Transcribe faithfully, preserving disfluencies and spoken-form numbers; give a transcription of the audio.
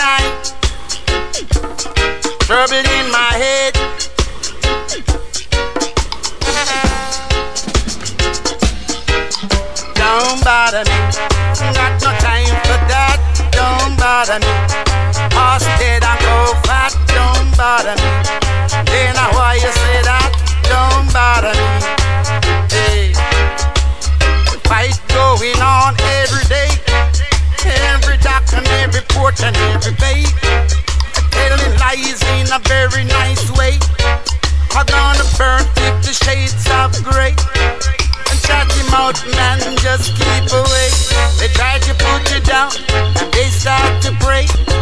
night, trouble in my head. Don't bother me, got no time for that. Don't bother me, horse dead and go fat. Don't bother me, then I why you say that. Don't bother me, hey. Fight going on every day, every dock and every port and every bay, telling lies in a very nice way. I'm gonna burn fifty shades of grey. Shut him out, man, just keep away. They try to put you down and they start to pray.